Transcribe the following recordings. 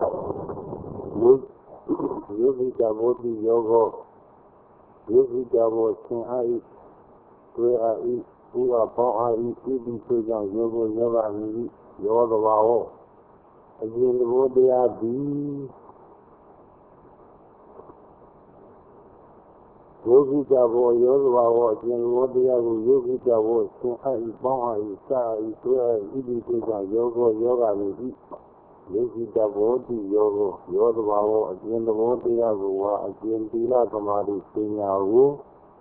Yogi Jaboti Yogo, Yogi Jabo Sin Ai, Kwe Ai, Ua Pao Ai, Ibi Sujan Yogo Yoga Ni, Yoga Wao. Again, the word they are be Yogi Jabo, Yoga Wao, again, the word they are Yogi Jabo Sin Ai, Pao Ai, Sa Ai, Kwe Ai, Ibi Sujan Yogo Yoga Ni. Yogi Jaboti Yogo, Yoga Wao, again, the word they are again, Tila Kamari Sinyahu.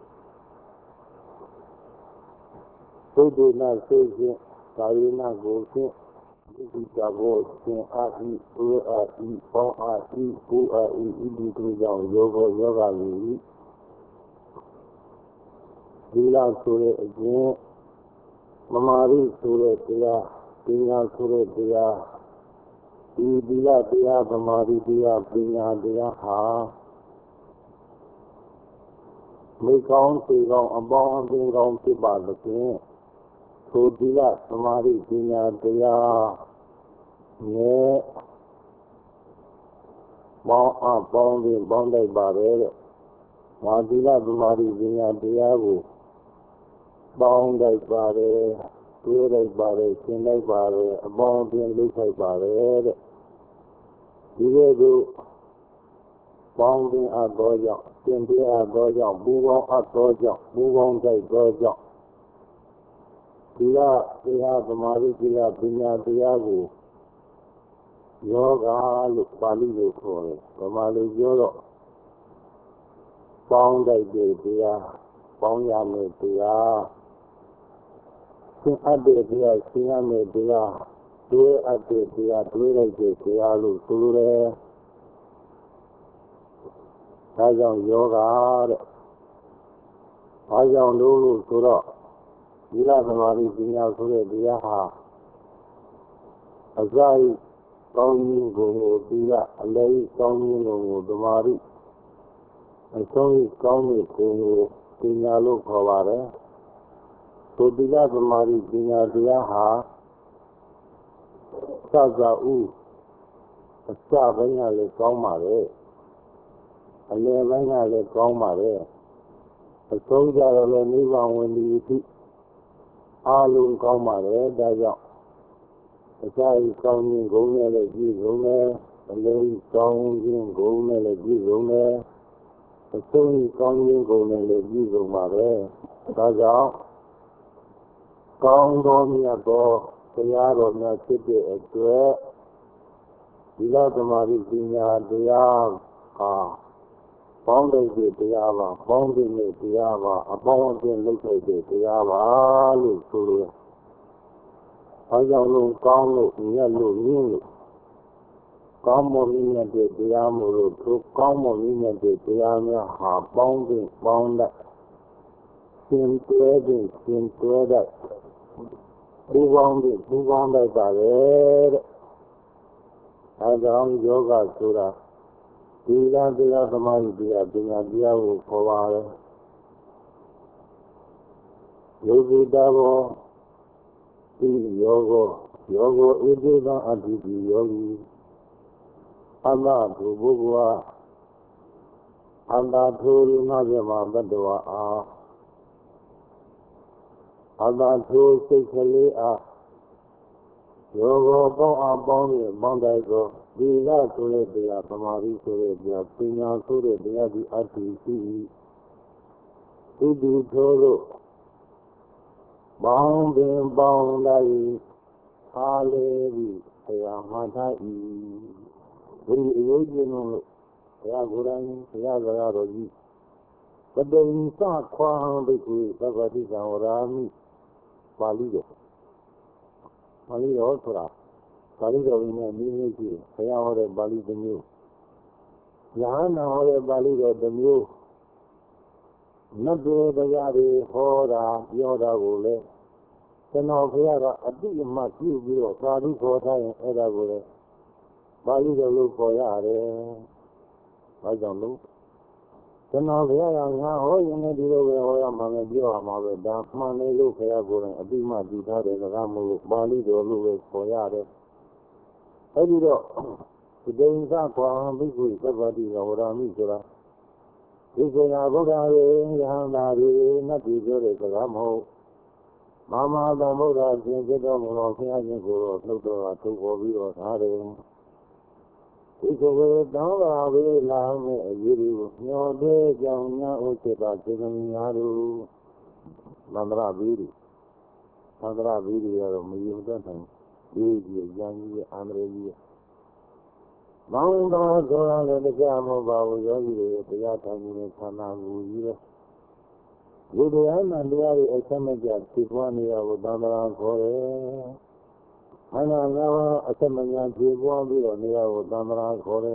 So do not say it, Karina goes in, Yogi Jabo Sin Ai, Kwe Ai, Pao Ai, Pu Ai, Ibi Sujan Yogo Yoga Ni. Tila Sure again, Mamari Sure Tia, Tina Sure Tia. Dia dia Bamari dia Pina dia Ha Mấy con thì con bom thì con thì bà được nghe Số dia Bamari Pina dia Nghe bom thì bom đây bà đấy Mà dia Bamari Pina dia của bom đây bà đấy Tôi đây bà đấy Xin đây bà đấy bom thì lúc thầy bà đấy Dia tu bom thì đôi dọc, tiền thì đôi dọc, bu bom đôi dọc, bu bom đây đôi dọc. Dia Bamari dia Pina dia của yoga lúc Bali lúc thôi, Bamari yoga bom đây dia, bom ya me dia, sin ade dia, sin ame dia. Dua ada dia, dua lagi dia lu seluruh. Ayam yoga, ayam dulu surah. Bila kemarin dunia surah dia ha. Azai kaum minggu dia, alai kaum minggu kemarin. Kaum minggu dunia lu khabar. So bila kemarin dunia dia ha. Saza u, sa bánh le con mà đấy, le bánh le con mà đấy, số giờ là ní vòng nguyên đi thì, luôn con mà đấy, đại dạng, sai con những gốm này là gì gốm này, le con những gốm này là gì gốm này, số con những gốm này là gì gốm mà đấy, đại dạng, con gốm nhà có. Saya rohnya sedih itu, bila kemarin dunia dia, bangsa dia apa, bangsa dia apa, bangsa lekar dia apa, lu suruh, ayam lu, kau lu, ni lu, kamu ni dia mulu, tu kamu ni dia ni bangsa, cinta. Buang dari barat, ada orang yoga surah, dia kemarin dia ukhuwar, yogi dabo, yogo itu dah adi yogi, anda tu buat, anda tu nabi Muhammad doa. Ada tu sekali yoga bang dai ko bila sure dia Bamari sure dia Pina sure dia di ati si itu thoro bang dai hale di saya mata beri yogi no saya kurang saya gaya roji kadang sa khwa beku sabati saurami Bali đó thôi, Bali đó mình đi gì, phải ao rồi Bali đâm yêu, nhà nào rồi Bali đó đâm yêu, nát bê bây giờ đi ho ra, yo ra gole, cái nào phải là adi mà kêu biểu, ra đi ho thay, ra gole, Bali đó lúc coi ra đấy, bây giờ lúc cái nào phải là nhà hỏi những cái điều về hỏi mà người biểu mà về đa mà này lúc phải là gọi là đi mà đi ra đấy là làm một lúc Bali đó lúc về coi ra đấy, cái gì đó ဒီကိစ္စကွာဘိက္ခုသဗ္ဗတိကဝရမိဆိုတာဒီကိစ္စဘုရားရေယဟန္တာရေနတ်ပြည်ပြောတဲ့စကားမဟုတ်မမသာဗုဒ္ဓရှင်ဖြစ်တော်မူသောဘုရားရှင်ကိုတော့နှုတ်တော်ကထုတ်ပေါ်ပြီးတော့ထားတယ်ဒီကိုယ်တောင်းပါဝေးလာမယ့်အရေးတွေကိုမျှော်တဲ့ကြောင့်ညာဥစ္စာစေတများတို့သန္တရဘီတွေသန္တရဘီတွေကတော့မယုံတတ်နိုင်ဒီကြီးရန်ကြီးအန္တရာယ်ကြီးမောင်တော်ဆိုတာလည်းတရားမဟုတ်ပါဘူးယောဂီတွေတရားထိုင်နေတဲ့ဌာနကိုကြီးပဲဒီတရားမှတရားတွေအဆက်မပြတ်ဖြစ်ပွားနေရကိုသန္တရာခေါ်တယ်ခန္ဓာ၅ပါးအဆက်မပြတ်ဖြစ်ပွားပြီးတော့နေရကိုသန္တရာခေါ်တယ်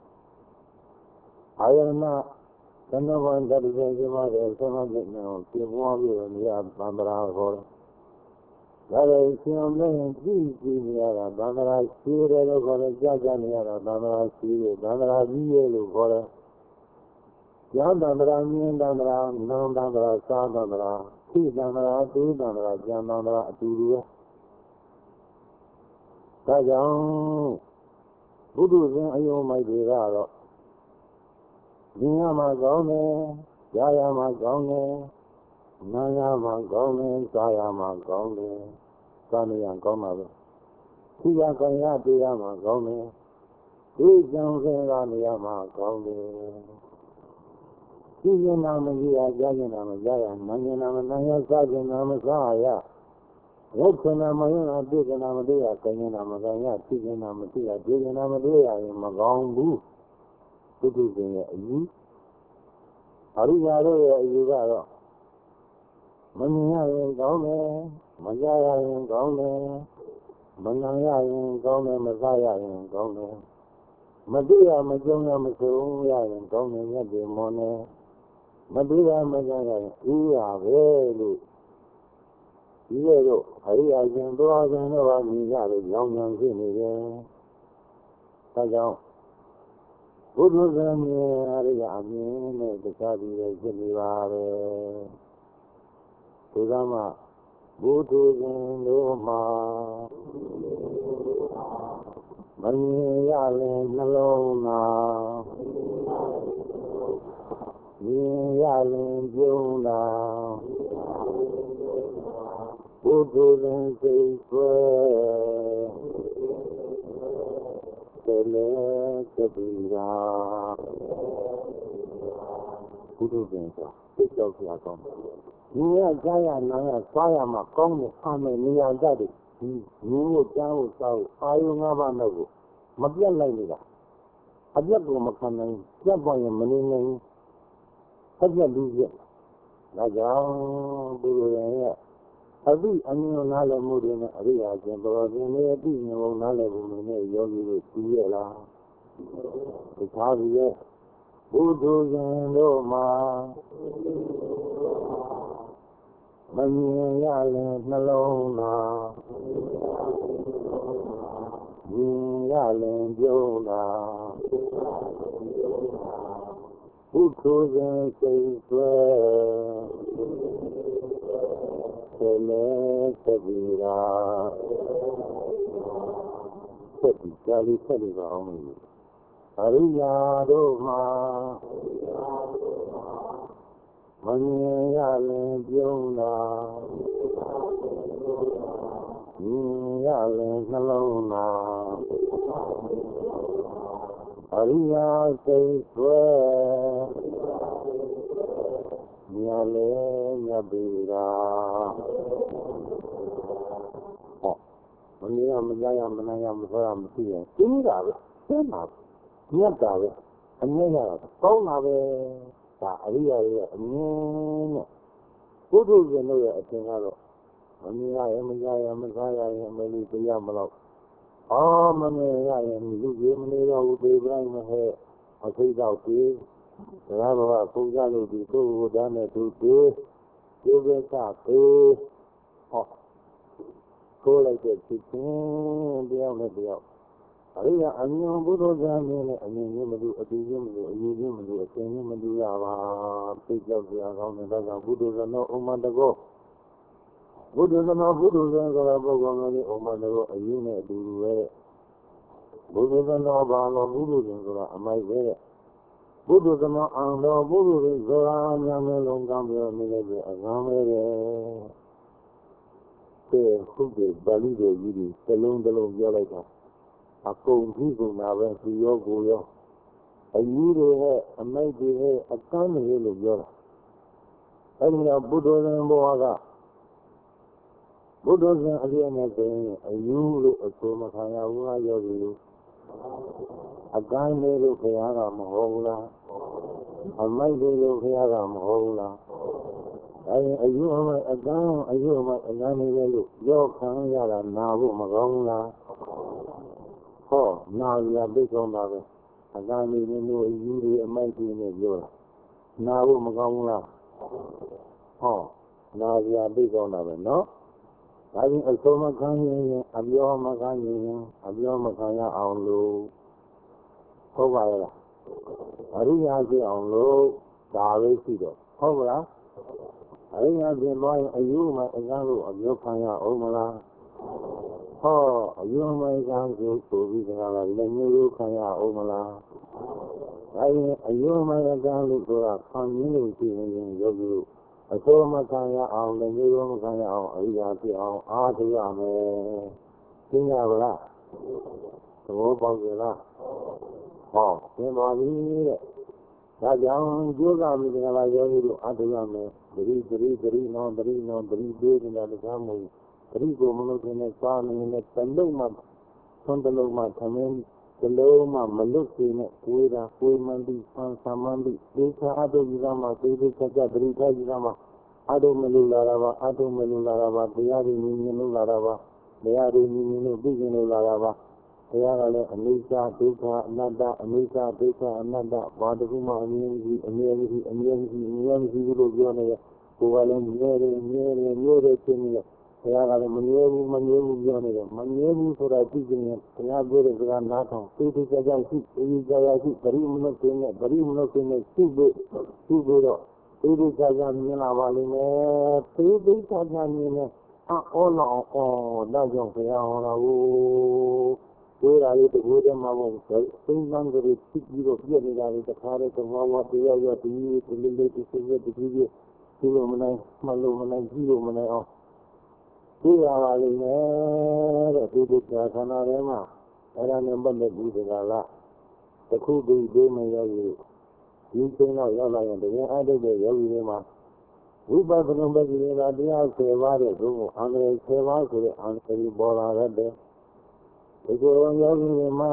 အာယနာသန္တဝန္တတိစေရှိမှတဲ့အဆက်မပြတ်နေအောင်ဖြစ်ပွားပြီးတော့နေရသန္တရာခေါ်တယ်ဒါလည်းရှင်အောင်လည်းကြည့်ကြည့်နေရတာသန္တရာရှိတယ်လို့ခေါ်တယ်ကြားကြနေရတာသန္တရာရှိတယ်သန္တရာကြီးရဲ့လို့ခေါ်တယ်ကျောင်းသန္တရာမြင်းသန္တရာနုံသန္တရာသာသန္တရာသိသန္တရာသူသန္တရာဉာဏ်သန္တရာအတူတူပဲဒါကြောင့်ဘုဒ္ဓဇင်အယုံမိုက်တွေကတော့ဉာဏ်မှာကောင်းတယ်ကြားရမှာကောင်းတယ်နာရမှာကောင်းတယ်စားရမှာကောင်းတယ်စားနေရကောင်းတာပဲသိရကောင်းရတရားမှာကောင်းတယ်ဒီကြောင့်စဉ်းစားနေရမှာကောင်းတယ်သိရင်နာမကြီးရကြားရင်နာမကြားရနာရင်နာမနာရစားရင်နာမစားရရုပ်ခဏမယုံအတိကနာမတွေ့ရခရင်နာမကံရသိရင်နာမသိရဒီရင်နာမတွေ့ရရင်မကောင်းဘူးသုတ္တဇင်ရဲ့အယူအရိယာတို့ရဲ့အယူကတော့မမြင်ရရင်ကောင်းတယ်မကြားရရင်ကောင်းတယ်မနာရရင်ကောင်းတယ်မစားရရင်ကောင်းတယ်မသိရမကြုံရမစုံရရင်ကောင်းတယ်မြတ်တယ်မောနေမသိရမကြရရင်ဥရပဲလို့ဒီလိုတော့အရိယာရှင်သွားခြင်းတော့မြင်ကြလို့ကြောင်းကြောင်းဖြစ်နေတယ်ဒါကြောင့်ဘုဒ္ဓဇာမြင်အရိယာအမြင်နဲ့တခြားပြီးပဲဖြစ်နေပါတယ်ဒီကမှဘုဒ္ဓဇင်တို့မှာမမြင်ရရင်နှလုံးသားမြင်ရရင်ပြုံးတာဘုဒ္ဓဇင်စိတ်ဆွဲတယ်လေသတိရာဘုဒ္ဓဇင်ဆိုသိတော့ဆရာကောင်းဒီရကြားရနာရစားရမှာကောင်းတဲ့အမယ်နေရာကြတယ်ဒီရင်းကိုကြားကိုစားကိုအာယု၅ပါးနဲ့ကိုမပြတ်လိုက်နေတာအပြတ်ကိုမခံနိုင်ပြတ်ပေါ်ရင်မနေနိုင်အပြတ်လူပြတ်ဒါကြောင့်ဘုရားရဲ့အသိအမြင်နားလည်မှုတွေနဲ့အရိယာရှင်ဘုရားရှင်ရဲ့အသိဉာဏ်ကိုနားလည်မှုနဲ့ယောဂီတို့သိရလားဒီသာပြီးရဲ့ဘုဒ္ဓဇင်တို့မှာမမြင်ရရင်နှလုံးသားမြင်ရရင်ပြုံးတာဘုဒ္ဓဇင်စိတ်ဆွဲတယ်လေသတိရာသတိကြာလေးဆက်လို့အောင်လို့အရိယာတို့မှာမမြင်ရရင်ပြုံးတာမြင်ရရင်နှလုံးသားအရိယာစိတ်ဆွဲမြတ်လေမြတ်ပြီရာဟောမမြင်ရမကြားရမနာရမဆွဲရမသိရင်သိတာပဲသိမှာမြတ်တာပဲအမြဲရတာကောင်းတာပဲဒါအရိယာရဲ့အမြင်နဲ့ပုထုဇဉ်တို့ရဲ့အထင်ကတော့မမြင်ရရင်မကြားရမစားရရင်မလို့သိရမလို့မမြင်ရရင်လူကြီးမနေတော့ဘူးပြေးပိုင်းမဟဲ့အသိတော့ပြေးဒါကဘာပုံကြလို့ဒီကိုယ်ကိုတန်းနဲ့သူပြေးပြေးကပြေးဟောကိုယ်လိုက်တဲ့ဖြစ်ချင်းတယောက်နဲ့တယောက်အရိယာအမြင်ဘုဒ္ဓဇာမင်းနဲ့အမြင်ချင်းမတူအတူချင်းမတူအယူချင်းမတူအရှင်ချင်းမတူရပါသိကြောက်စရာကောင်းတဲ့ဒါကြောင့်ဘုဒ္ဓဇာနောဥမ္မာတကောဘုဒ္ဓဇာနောဘုဒ္ဓဇာဆိုတာပုဂ္ဂိုလ်မျိုးဒီဥမ္မာတကောအယူနဲ့အတူတူပဲဘုဒ္ဓသနောဘာလောဘုဒ္ဓရှင်ဆိုတာအမိုက်ပဲတဲ့ဘုဒ္ဓသနောအံတော်ဘုဒ္ဓရှင်ဆိုတာညာမဲလုံးကံပြောနေလည်းပဲအကံပဲတဲ့ဟုတ်တယ်ပါဠိတော်ကြီးတွေတစ်လုံးတစ်လုံးပြောလိုက်တာအကုန်ပြီးကုန်တာပဲသူရောကိုရောအယူတွေနဲ့အမိုက်တွေနဲ့အကမ်းတွေလို့ပြောတာအဲဒီတော့ဘုဒ္ဓရှင်ဘဝကဘုဒ္ဓရှင်အလျက်နဲ့ဆိုရင်အယူလို့အဆိုမခံရဘူးလားယောဂီလို့အကမ်းတွေလို့ခရားကမဟုတ်ဘူးလားအမိုက်တွေလို့ခရားကမဟုတ်ဘူးလားအဲဒီအယူအမိုက်အကမ်းအယူအမိုက်အကမ်းတွေလို့ပြောခံရတာနာဖို့မကောင်းဘူးလားဟောနာရပြိတ်ကောင်းတာပဲအကမ်းတွေလို့အယူတွေအမိုက်တွေနဲ့ပြောတာနာဖို့မကောင်းဘူးလားဟောနာရပြိတ်ကောင်းတာပဲနော်ဒါပြင်အဆုံးမခံရင်အပြောမခံရင်အပြောမခံရအောင်လို့ဟုတ်ပါရဲ့လားအရိယာဖြစ်အောင်လို့ဒါပဲရှိတော့ဟုတ်ပါလားအရိယာဖြစ်သွားရင်အယူမှအကန်းလို့အပြောခံရအောင်မလားဟောအယူမှအကန်းကိုဆိုပြီးကြတာလည်းမျိုးလို့ခံရအောင်မလားဒါရင်အယူမှအကန်းလို့ဆိုတာခံရင်းလို့ရှိရင်ယောဂီတို့အစိုးမခံရအောင်လည်းမျိုးလို့မခံရအောင်အရိယာဖြစ်အောင်အားထုတ်ရမယ်သိကြပါလားသဘောပေါက်ကြလားဟောသင်ပါပြီတဲ့ဒါကြောင့်ကျိုးစားပြီးကြလားယောဂီတို့အားထုတ်ရမယ်သတိနောသတိပေးနေတာတရားမဟုတ်သတိကိုမလို့ခြင်းနဲ့စားနေနဲ့တလုံးမှသွန်တလုံးမှသမင်းတလုံးမှမလွတ်စေနဲ့ကိုယ်တာကိုယ်မှန်ပြီးဆံမှန်ပြီးဒီချာအတုကြီးကမှသိသိချက်ချက်သတိထားကြီးကမှအတုမလို့လာတာပါအတုမလို့လာတာပါတရားရင်းမြင်လို့လာတာပါတရားရင်းမြင်လို့သိကျင်လို့လာတာပါတရားကလည်းအနိစ္စဒုက္ခအနတ္တအနိစ္စဒုက္ခအနတ္တဘာတခုမှအမြင်ကြီးအမြဲမရှိလို့ပြောနေတယ်ကိုယ်ကလည်းမြဲတယ်ဖြစ်နေတယ်တရားကလည်းမမြဲဘူးပြောနေတယ်မမြဲဘူးဆိုတာသိကျင်ရင်တရားပြောတဲ့စကားနားထောင်သိသိကြကြရှိပရိမနုစိနဲ့ရှိဖို့တော့သိသိကြကြမြင်လာပါလိမ့်မယ်သိသိကြကြမြင်နေအော်လောဒါကြောင့်ဘုရားဟောတာကိုကိုယ်ရာလေးတကူတည်းမှာပေါ့စိတ်နှမ်းကြည့်ပြီးတော့ပြည့်နေတာလေတခါတည်းသဘောဝတရားရတည်လေးစိတ်ဒီလိုမနိုင်မှလို့မနိုင်ကြည့်လို့မနိုင်အောင်သိရပါလိမ့်မယ်တဲ့ဒီဒုက္ခခန္ဓာထဲမှာအဲ့ဒါနဲ့ပတ်သက်ပြီးဒီကလာတခုတည်းဒိမယောဂီဒီချိန်တော့ရောက်လာရင်တကယ်အားထုတ်တဲ့ယောဂီတွေမှာဝိပဿနာပฏิနေတာတရား10ပါးတဲ့သို့မဟုတ်အန္တရာယ်10ပါးဆိုတဲ့အန္တရာယ်ပေါ်လာတဲ့ဒီကိုယ်ယောဂီတွေမှာ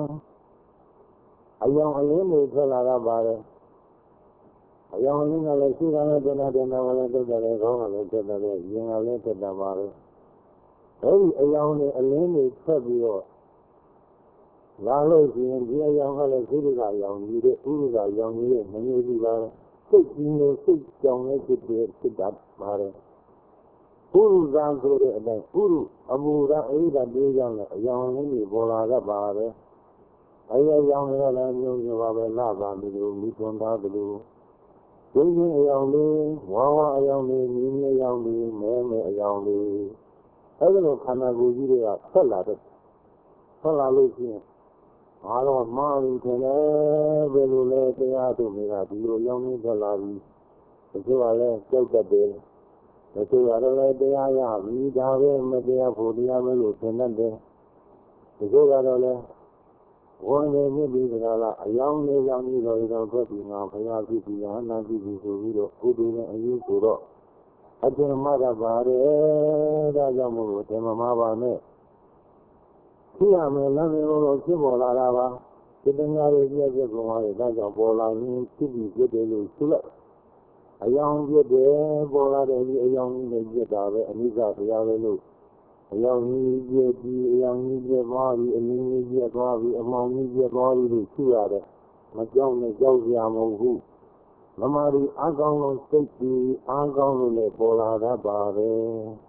အယောင်အလင်းတွေထွက်လာတာပါတယ်အယောင်အလင်းကလည်းရှိတာနဲ့တင်တာလည်းတက်တယ်ခေါင်းကလည်းတက်တယ်ရင်ကလည်းတက်တာပါပဲအဲဒီအယောင်တွေအလင်းတွေထွက်ပြီးတော့လာလို့ရှိရင်ဒီအယောင်ကလည်းသုဒ္ဓကအယောင်ကြီးတဲ့ဥဒ္ဓကအယောင်ကြီးတဲ့မမျိုးရှိပါဘူးစိတ်ကြီးလို့စိတ်ကြောင်လည်းဖြစ်တတ်ပါတယ်ဥရဇံဆိုတဲ့အတိုင်းဥရအမူရအိဒါတေးကြောင့်လည်းအယောင်လေးတွေပေါ်လာတတ်ပါတယ်အဲဒီအယောင်တွေကလည်းမျိုးပါပဲလာပါလို့မိသွန်သားတယ်လို့ဒီချင်းအယောင်လေးဝါအယောင်လေးမြင်းအယောင်လေးမဲအယောင်လေးအဲဒီလိုခန္ဓာကိုယ်ကြီးတွေကဆက်လာလို့ရှိရင်အားတော့မှားပြီထင်တယ်ဘယ်လိုလဲတရားထုတ်နေတာဒီလိုအယောင်လေးဆက်လာပြီတချို့ကလည်းကြောက်တတ်တယ်တချို့ကတော့လည်းတရားရပြီဒါပဲမတရားဖို့တရားပဲလို့ထင်တတ်တယ်တချို့ကတော့လည်းဝန်နေမြစ်ပြီးကြလားအယောင်လေးကြောင့်ဒီလိုတော့ထွက်ပြီးငါဘုရားဖြစ်ပြီးဟာနာဖြစ်ပြီးဆိုပြီးတော့ဥဒ္ဒေနဲ့အယူဆိုတော့အကျဉ်းမှတ်ပါတယ်ဒါကြောင့်မို့လို့ဓမ္မမပါနဲ့သိရမယ်လမ်းမျိုးလို့ဖြစ်ပေါ်လာတာပါဒီတရားတွေပြည့်ကုန်ပါလေဒါကြောင့်ပေါ်လာရင်ဖြစ်ပြီးဖြစ်တယ်လို့ဆိုလိုက်အယောင်ပြည့်တယ်ပေါ်လာတယ်ဒီအယောင်ကြီးနဲ့ပြည့်တာပဲအနိစ္စတရားပဲလို့အယောင်ကြီးပြည့်ပြီးအယောင်ကြီးပြည့်သွားပြီးအမြင်ကြီးပြည့်သွားပြီးအမောင်ကြီးပြည့်သွားပြီးလို့ရှိရတယ်မကြောက်နဲ့ကြောက်ရမဟုတ်ဘူးမမာရီအကောင်းဆုံးစိတ်ကြီးအကောင်းလို့လည်းပေါ်လာတတ်ပါတယ်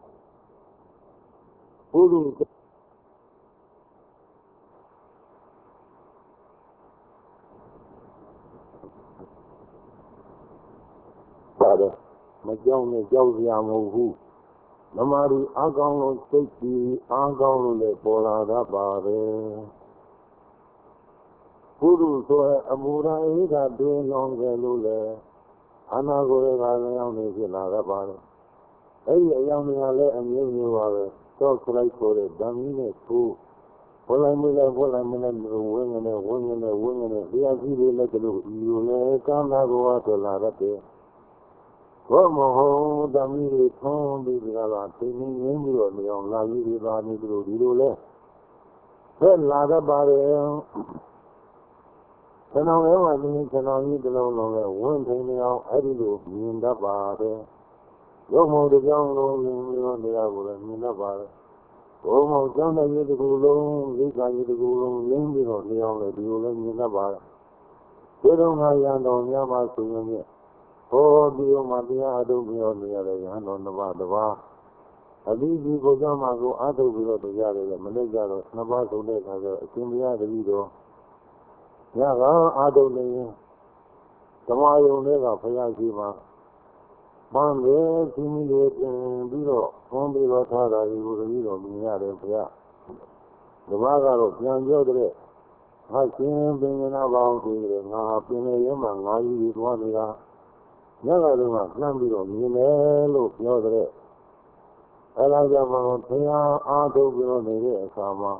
ဘုရုပါတယ်မကြောက်နဲ့ကြောက်ရမဟုတ်ဘူးမမာရီအကောင်းဆုံးစိတ်ကြီးအကောင်းလို့လည်းပေါ်လာတတ်ပါတယ် Guru so Amura Ida doing long Lule, Anago Young Lara. Hey, young Ale and you are so like for it, Damine, too. Well, I'm in a wing and a wing and a wing and a we are really like you can't go out to Lara. Como Damini, Tom, Bigala, taking in you on La Lili, Lule. Well, Lara Barre. Can I eat alone one thing out? I do mean the bar. Como the young on the hour and mean the bar. Almost done a year to go long, this I need to go long, limby on the only duel in the bar. They don't have yan on Yama to me. Oh, dear Matia, I don't be on the other hand on the bar. I leave you go down, I go out of the yard, Malaysia, Navajo, Kimbia, the video. Yaga, I don't know. Tomorrow, never Payajima. Monday, Timmy, Biro, Pombi, Rotara, you will read on me at Pia. The Vaga of Young Jodre. I can't bring an about it, and I have been a young man, I use one year. Yaga, Nambiro, Minello, Jodre. I like the Montana, Auto Biro, Sama.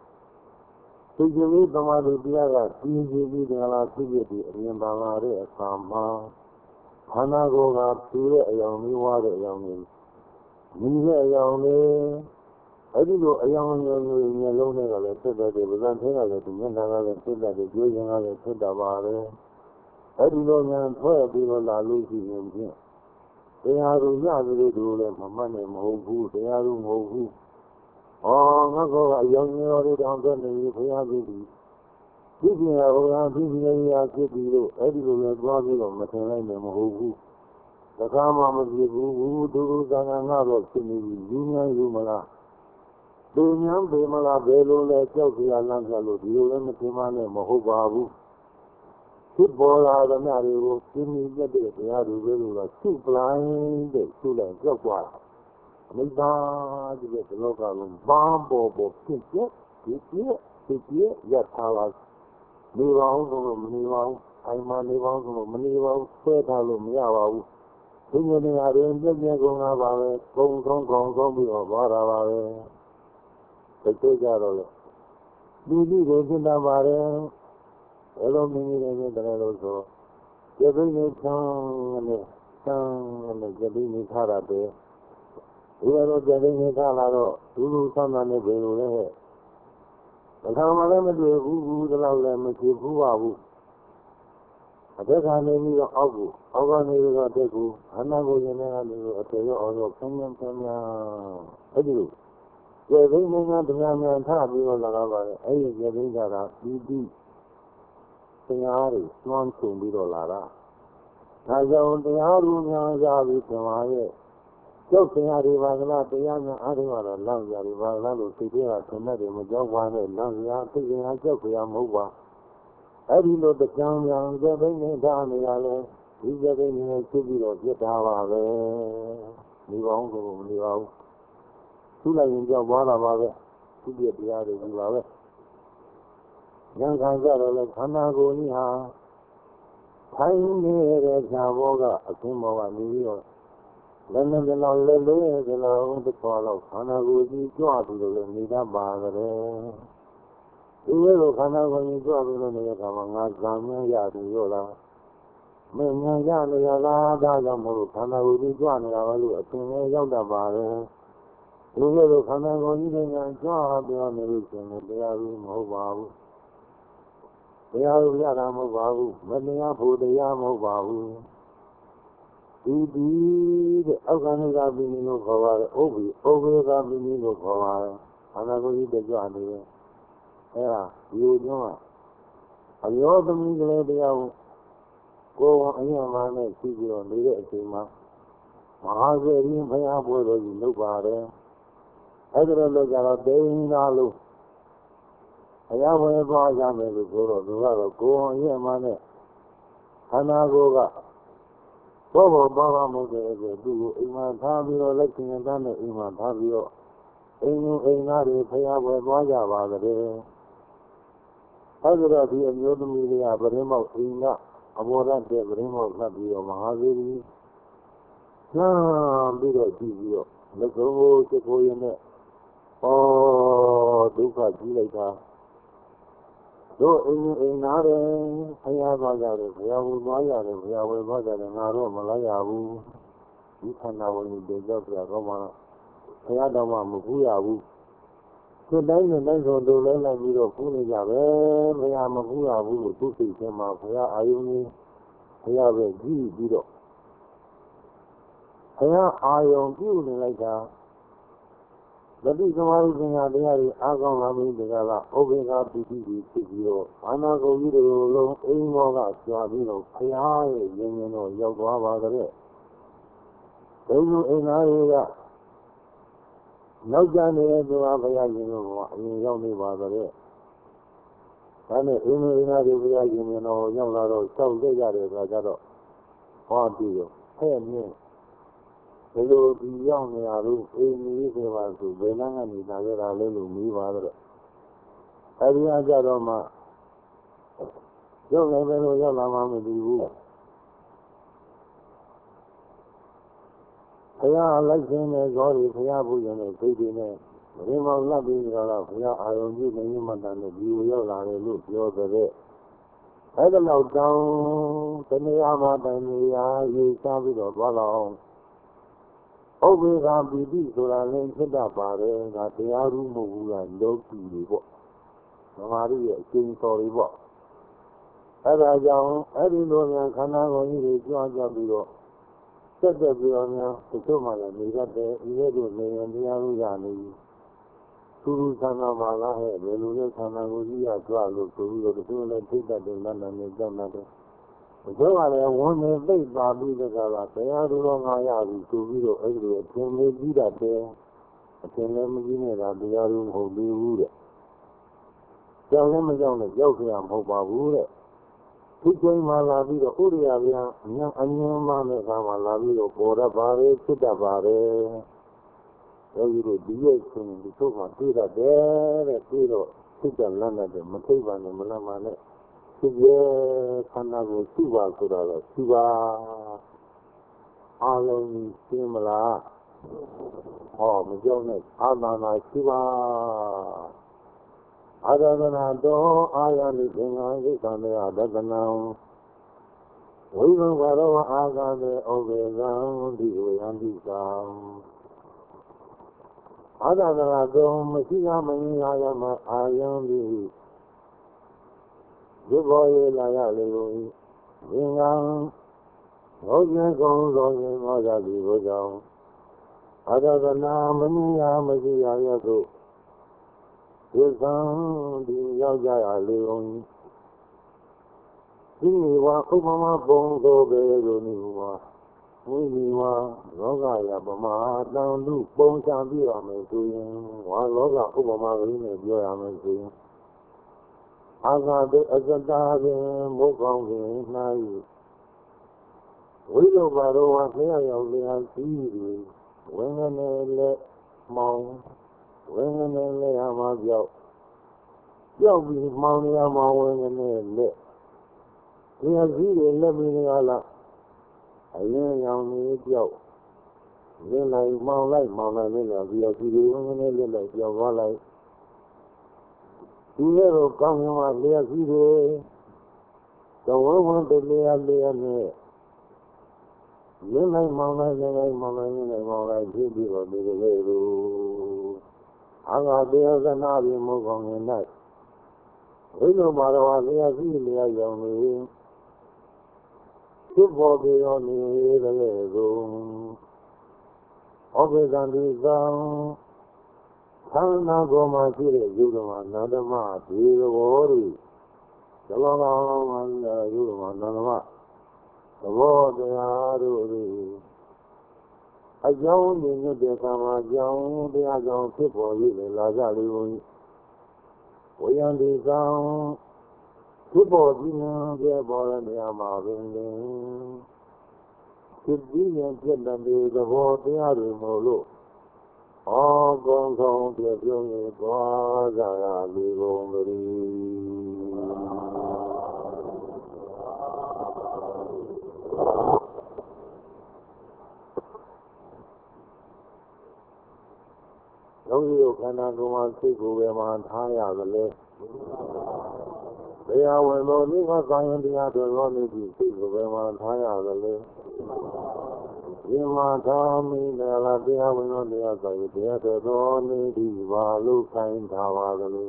Did you read the Madiaga, TGV, the Alativity, and Balare, Sama? Hanago, Ture, a young water, a young Nina, a young I did a young alone, said that they was until that the men have said that the Julian had said about it. I did not know 12 people are losing him here. They are not really doing my money, Mohu, they are Mohu. Oh, I go a young lady down there, we are busy. Keeping around, keeping a city, everywhere, Brazil, Matalane, Mohu. The Kama must be who do another city, Union Humala. Dunian, Bemala, Belo, Chelsea, Alankalo, you and the Timane, Mohobabu. Football are the Mario, Timmy, the day, they are really too blind, too like Jogwa. Meda, the local bomb or Kitty, yet how Niva, I'm a Niva, Fertalum, Yawa. Singing are in the Gongava, Gong, or Vara. The Tegaro. Didi goes in the Vare. Hello, Mini, and also. Giving a tongue and the Gabini Karate. We are getting a Kalaro, Tulu San and the Belu. The Kamalama, who allow them to Huabu. I think I name you Agu, Agan Teku, Hanago, and Ateo or Kenya. I do. They may not be on top of the I getting that BD. Singari, Swanson, Bido Lara. I don't the Aru Yavi Samaye. So Singari Vagla, the young Adivara, Lanzari, Vagla, Sidia, Comedy, Majawan, Lanzia, taking a joke, Yamova. I didn't know the town young, they're bringing down the alley. He's getting a city or get out of there. You won't. Tula in the water, to be a piano in Lave. Young Kanzara, Hanago, Niha. Time near Zavoga, a Kimo and New York. London, the Lele, the Lao, the call of Hanago, the Job, the Nida Bagare. You will Hanago, the Job, the Nida Gamma, Yadi Yola. Menya Yana, Dagamo, Hanago, the Joan, a Kimo Yoda Bagare. You will come and go eating and job on the region, they are mobile. They are Yamababu, Maniapu, the Yamababu. Indeed, Afghanistan Binino Kavar, over Binino Kavar, and I will eat the Johnny. Yeah, you know. And you also mean the lady go on your man and see you on the Tima. Mahazi, Payabu, you look at it. I don't look at a day in Alu. I have a bar jam in the go on here, man. Hanagoga. Bobo Baba Moga, do Iman Tabio, electing and done Iman Tabio. Ain't Payabo, Baja, the day. အဲဒီတော့ဒီအမျိုးသမီးလေးကပရင်းမောက်အိမ်ကအဘောရတဲ့ပရင်းမောက်လှပ်ပြီးတော့မဟာသီရိလှမ်းပြီးတော့ကြည့်ပြီးတော့လက်ကုံကိုစကိုရင်းနဲ့ဒုက္ခကြီးလိုက်တာတို့အိမ်သားတယ်ဘုရားသွားကြတယ်ဘုရားဝင်သွားကြတယ်ဘုရားဝင်သွားကြတယ်ငါတော့မလိုက်ရဘူးဒီခန္ဓာဝင်တွေကြောက်ကြတော့မှဘုရားတော်မှမကူရဘူးဒီတိုင်းနဲ့တိုင်းဆိုတို့လဲလိုက်ပြီးတော့ကူးနေကြပဲဘုရားမကူရဘူးလို့သူစိတ်ထဲမှာဘုရားအာယုန်ကြီးဘုရားပဲကြည့်ပြီးတော့ဘုရားအာယုန်ပြုနေလိုက်တာတတိသမာဓိပညာတရားတွေအားကောင်းလာပြီးဒီကလာဥပေက္ခပီတိကြီးဖြစ်ပြီးတော့ဘာနာကုန်ကြီးတို့လုံးအိမ်မောကကြွားပြီးတော့ဘုရားရဲ့ဉာဏ်ဉာဏ်တော်ရောက်သွားပါကြတဲ့ဒုက္ခအိမ်သားတွေကနောက်ကျနေတဲ့သူဟာဘုရားရှင်တော်ကအရင်ရောက်နေပါကြတဲ့ဒါနဲ့အိမ်သားတွေဘုရားရှင်တော်ရောက်လာတော့စောက်လက်ရတယ်ဆိုတော့ဟောပြီးတော့ဖဲ့မြင့်ဘယ်လိုဒီရောက်နေရလို့အိမ်ကြီးတွေပါဆိုဘယ်နှမ်းကနေလာကြတာလဲလို့မေးပါတော့အဲဒီအကြတော့မှရောက်နေပဲလို့ရောက်လာမှမသိဘူးဘုရားလိုက်ခြင်းနဲ့ဇောတွေဘုရားဘုရားနဲ့သိတယ်နဲ့ဘယ်မှာလက်ပြီးတော့ဘုရားအာရုံပြုနေမှတန်တဲ့ဒီကိုရောက်လာတယ်လို့ပြောတဲ့အဲဒီလောက်တောင်းတဏှာမှာတဏှာရေးစားပြီးတော့သွားလောက်ဥပေက္ခပီတိဆိုတာလည်းဖြစ်တတ်ပါတယ်။ဒါတရားရူးမဟုတ်ဘူးလားလောကီတွေပေါ့။ဓမ္မရီရဲ့အကျဉ်းတော်တွေပေါ့။အဲဒါကြောင့်အဲဒီလိုများခန္ဓာကိုယ်ကြီးတွေကြွားကြပြီးတော့ဆက်တက်ပြီးတော့များတချို့မှလည်းနေတတ်တယ်။ဒီလိုလိုနေရင်တရားရူးရနေပြီ။သူသူဆန္ဒမှာလားဟဲ့ဘယ်လိုလဲခန္ဓာကိုယ်ကြီးကကြွားလို့ဆိုပြီးတော့တချို့လည်းထိတ်တတ်တယ်လမ်းနဲ့ကြောက်တတ်တယ်။ဘုရားလည်းဝန်နေသိပါပြီးတဲ့ကလာတရားတော်ငါရပြီဆိုပြီးတော့အဲ့ဒီအထင်လေးပြီးတတ်တယ်အထင်လည်းမကြီးနေတာတရားတော်မဟုတ်သေးဘူးတဲ့ကြောက်လည်းမကြောက်နဲ့ကြောက်ကြရမဟုတ်ပါဘူးတဲ့ဒီချိန်မှလာပြီးတော့ဥရိယဗျာအញ្ញမနဲ့ကမှလာပြီးတော့ပေါ်ရပါတယ်ဖြစ်တတ်ပါတယ်ယောဂီတို့ဒီရဲ့ချင်းဒီထုတ်မှတွေ့တတ်တယ်တဲ့ပြီးတော့ဖြစ်ကြလန်းတဲ့မထိပ်ပါနဲ့မလမ်းပါနဲ့ဒီရဲ့ခန္ဓာကိုရှိပါဆိုတာတော့ရှိပါအားလုံးရှင်းမလားဟောမကြောက်နဲ့အာသနာရှိပါအာသနာတော်အာယလိသင်္ဃာဣသံတရားဒသနံဝိဘံဘာရောအာဂါသေဩဘေဇံဒီဝယံတိကံအာသနာတော်မရှိကမင်းရာယမအာယံတိဒီဘောရလာရလေကိုသင်္ကန်းဘောဇဉ်ကုံသောရှင်မောဇတိဘုကြောင့်အာသနာမင်းရာမရှိရရသို့ဒီသံဒီရောက်ကြရလေကုန်ဒီဝါဥပမာပုံသောဘေကိုနိဝါဝိနိဝါလောကရပမာတန်လူပုံချပြရမယ်ဆိုရင်ဝါလောကဥပမာကလေးနဲ့ပြောရမယ်ဆိုရင်အာဂါတေအစတာပင်မိုးကောင်းပင်၌ဝိလောဘရောဝဆရာရောက်လျာစီးသည်ဝိင္နေလက်မောင်းဝိင္နေလက်ဟာမှာပြောက်ပြီးမောင်းရမှာဝိင္နေလက်ဒီအစည်းတွေလက်ပြီးရလားအရင်ရောင်ကြီးပြောက်လင်းလိုက်မောင်းလိုက်လည်းဒီအစည်းတွေဝိင္နေလက်လိုက်ပြောက်သွားလိုက်ဒီလိုကောင်းမှလျက်စီးတယ်သဝဝတလျက်နဲ့လင်းလိုက်မောင်းလိုက်ဖြစ်ပြီးတော့ဒီလိုအာဃာတေသနာပြီးမကောင်းရင်၌ဝိလောမာရဝလျက်စီးလျက်ရောင်နေဖြစ်ပေါ်ပြီးတော့နေတဲ့ကိုဩဘေသံဒီသံခန္ဓာကိုယ်မှာရှိတဲ့ယုဒ္ဓမာနန္ဒမဒီဘောတွေသဘောကောင်းမှယုဒ္ဓမာနန္ဒမသဘောတရားတို့အကြောင်းဉာဏ်နဲ့တဲ့ကာမအကြောင်းတရားကြောင့်ဖြစ်ပေါ်ရည်လာကြလေကုန်ဝိယံဒီကံဖြစ်ပေါ်ပြီးနေပြပေါ်တဲ့နေရာမှာပင်ဖြစ်ပြီးရင်ဖြစ်တဲ့သဘောတရားတွေမဟုတ်လို့အောကုံဆုံးပြည့်စုံသွားကြရလေကုန်သတည်းနာကိုယ်မှာစိတ်ကိုယ်ပဲမှာထားရသလဲတရားဝင်တော်နိဗ္ဗာန်ဆိုင်ရင်တရားတော်တော်နေပြီးစိတ်ကိုယ်ပဲမှာထားရသလဲဒီမှာသာမင်းလည်းလားတရားဝင်တော်တရားဆိုင်တရားတော်တော်နေပြီးဘာလို့ခိုင်းထားပါသလဲ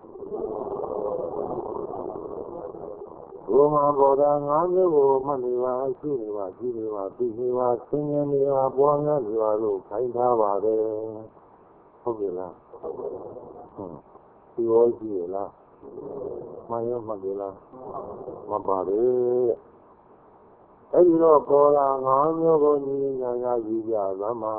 ဘုမာဘောဓငါးမျိုးကိုမှတ်နေပါရှိနေပါကြည့်နေပါသိနေပါဆင်းရဲနေပါပွားများနေပါလို့ခိုင်းထားပါတယ်ဟုတ်ပြီလားဒီရောရှိရလားမှန်ရောမှတ်ပြီလားမှတ်ပါလေအဲဒီတော့ဘောဓငါးမျိုးကိုညီညာညာကြည့်ကြသမှာ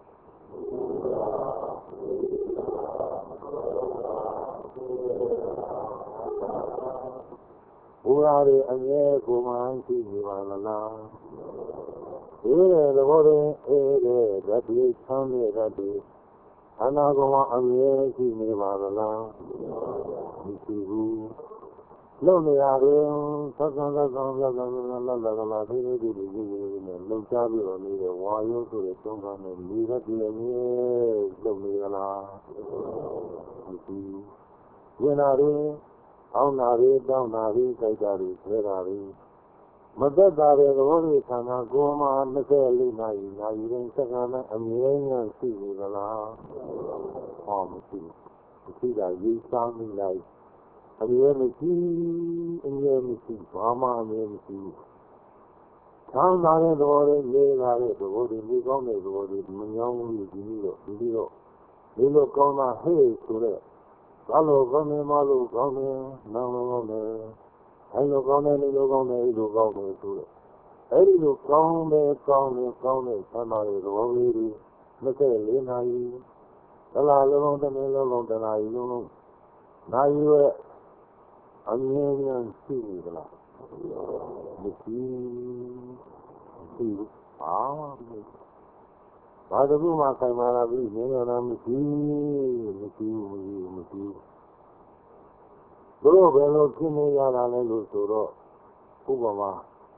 ဘုရားရဲ့အမြဲကိုမှရှိနေပါလားဒီတဲ့သဘောတွင်အေးတဲ့ဓာတ်ကြီးဆန်းတဲ့ဓာတ်ကြီးအနာကမအမြဲရှိနေပါလားမရှိဘူးလုံနေရတယ်သက္ကသက္ကသက္ကသလာသေးသေးသေးသေးနဲ့လုံချပြီးတော့နေတဲ့ဝါရုပ်ဆိုတဲ့သုံးပါးနဲ့မိရပြည့်မြဲလုံနေကြလားမရှိဘူးဝင်လာတယ်အောင်းနာရီတောင်းနာရီစိုက်တာရီဆွဲတာရီမသက်တာတဲ့သဘောကြီးခန္ဓာကိုယ်မှာ24နာရီနာရီတိုင်းစက္ကန့်နဲ့အမြဲတမ်းရှိနေသလားဟောမရှိဘူးတာရေးစားမိလိုက်အမြဲမရှိအမြဲမရှိဘာမှအမြဲမရှိချမ်းသာတဲ့သဘောလေးလေးလာတဲ့သဘောလေးလေးကောင်းတဲ့သဘောလေးမညောင်းဘူးဒီလိုလိုကောင်းတာဟဲ့ဆိုတဲ့ဘာလို့ကောင်းနေမလို့ကောင်းနေနောင်လို့ကောင်းနေအဲလိုကောင်းနေလို့ကောင်းနေလို့ကောင်းနေဆိုတော့အဲဒီလိုကောင်းတယ်ဆန္ဒရဲ့သဘောလေးတွေ24နာရီတလားလုံးတစ်နေ့လုံးတနာရီလုံးနာရီရဲ့အမြဲတမ်းရှိနေသလားမရှိဘာတခုမှခိုင်မာလာပြီးနေရတာမရှိဘလို့ဘယ်လိုဖြစ်နေရတာလဲလို့ဆိုတော့ဥပမာ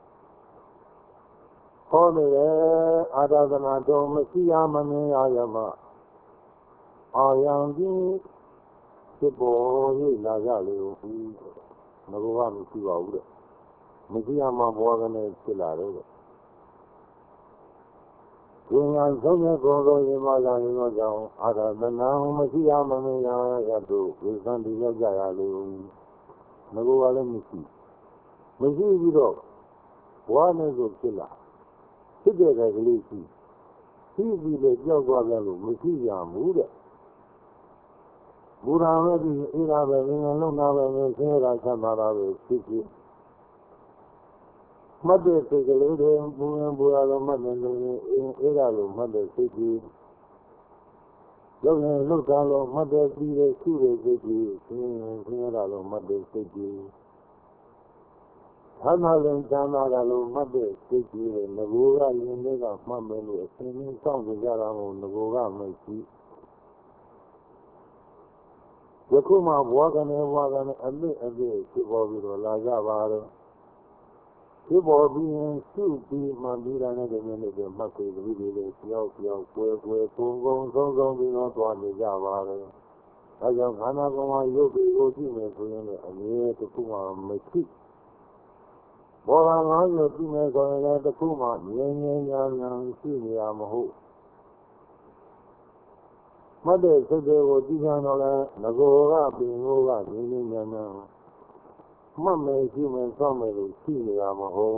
ဟောနေတယ်အာသာသနာတော်မရှိရမမြင်ရရမအာယံကြီးဖြစ်ပေါ်၍လာကြလေဘူးငါကမရှိပါဘူးတဲ့မရှိရမှဘွားကနေဖြစ်လာတယ်တဲ့ဉာဏ်ဆုံးတဲ့ကိုယ်ကိုရင်မလာရင်တော့ကြောင့်အာရသနာမရှိရမမြင်ရရတို့ဝိသံတိရောက်ကြရလေငါကလည်းမရှိပြီးတော့ဘွားနဲ့ကိုဖြစ်လာဖြစ်တဲ့ကလေးရှိပြီးလေကြောက်သွားကြလို့မရှိရဘူးတဲ့ဘူရာပဲဒီအေးတာပဲငငလုံးတာပဲဆင်းရဲတာချမ်းသာတာပဲဖြစ်မှတ်တဲ့စိတ်ကလေးတွေဘူရာလိုမှတ်တယ်လို့အေးတာလိုမှတ်တဲ့စိတ်ကြီးလုံးရင်လှုပ်တာလိုမှတ်တဲ့ပြီးတဲ့ရှိတဲ့စိတ်ကြီးဆင်းရဲတာလိုမှတ်တဲ့စိတ်ကြီးသာမလင်ချမ်းသာတာလိုမှတ်တဲ့စိတ်ကြီးငကိုကရင်တွေကမှတ်မယ်လို့အစဉ်ချင်းစောင့်ကြတာမို့ငကိုကမရှိယခုမှဘွားကနေအစ်ဖြစ်ပေါ်ပြီးတော့လာကြပါတော့ဖြစ်ပေါ်ပြီးရင်စုပြီးမှပြီးတာနဲ့တည်းနဲ့မှတ်ကိုပြီးပြီးလေးကြောက်ပွဲပုံဆုံးပြီးတော့သွားနေကြပါတော့ဒါကြောင့်ခန္ဓာကိုယ်မှာရုပ်ကိုကြည့်မယ်ဆိုရင်လည်းအမြဲတစ်ခုမှမရှိဘောဓငါးမျိုးကြည့်မယ်ဆိုရင်လည်းတစ်ခုမှငြင်းညာရှိနေရမဟုတ်မတ်တဲ့စိတ်တွေကိုကြည့်ကြတော့လဲငကိုကပင်ကိုကငြင်းညာမှတ်မယ်ရှိမယ်စောင့်မယ်လို့ရှိနေရမဟုတ်